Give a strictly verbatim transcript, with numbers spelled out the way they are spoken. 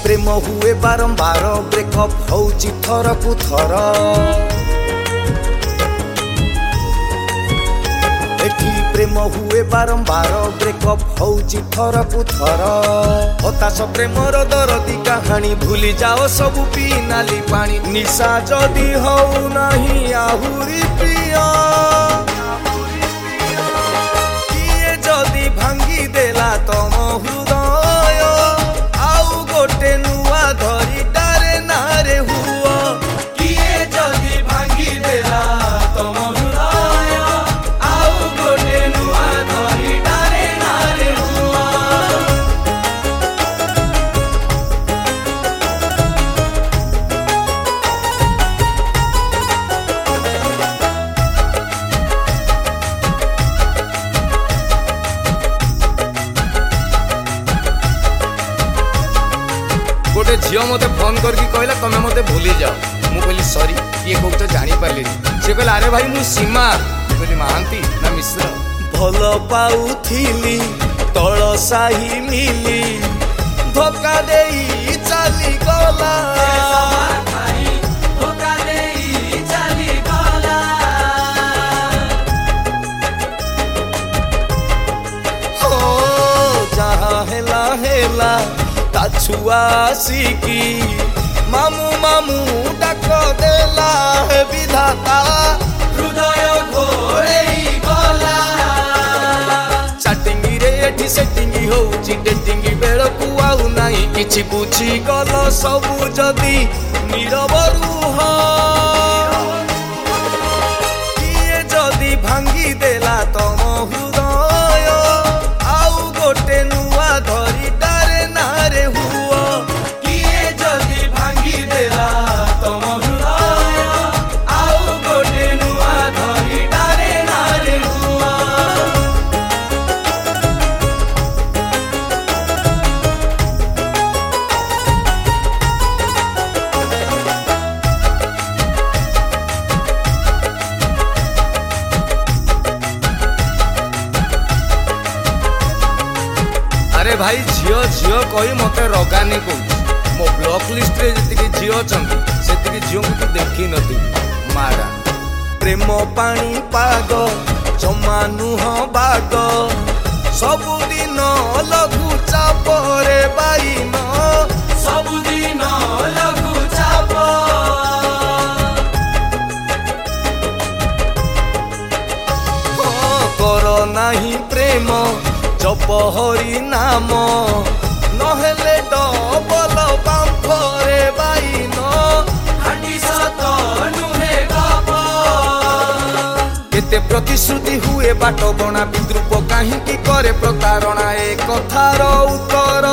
प्रेम हुए बारंबार ब्रेकअप होउची थर कु थर एठी प्रेम हुए बारंबार ब्रेकअप होउची थर कु थर हताश प्रेमर दरदी कहानी भूली जाओ सब पी नाली पानी निशा जदि हौ नहीं आहुरी प्रिय किए जदि भांगी देला तम हृदय आउ गोटे नुआ धरी डारे नारे हुआ किए जदि भांगी देला तम हृदय आउ गोटे नुआ धरी डारे नारे हुआ। गोटे झील मत फोन करके कहला तमें मत भूली जाओ मु कहली सॉरी ये कौ तो जानी पारे से कहला अरे भाई मु सीमा कहली महांती ना मिश्र भल पाउथिली तल साही मिली धोखा देई चली गला जहाँ हेला हेला छुआ सिकी मामू मामू डाक देला है विधाता हृदय घोड़े गला चाटिंगी रे एठी सेटिंगी होउची डेटिंगी बेल को आउ नाही किछि बुझी गल सब जदी नीरव रुह किए जदी भांगी देला तम हृदय आउ गोटे नुआ धरी डारे नारे हुआ किए जदि भांगी देला तम हृदय आउ गोटे नुआ धरी डारे नारे हुआ। अरे भाई झील झील कही मत रगानी कौच मो ब्लॉक लिस्ट रे जति झील अछंती सेति झील को देखि नथि मारा प्रेम पानी पाग जमा नुह बाग सबुदिन लघु चाप रे बाईन सबुदिन लघु चाप कर नाही प्रेम जप हरि नाम नहेले डबल बांफरे बाईन हांडी सत नुहे गप केते प्रतिश्रुति हुए बाट बणा विद्रूप काहींकी करे प्रतारणा ए कथार उत्तर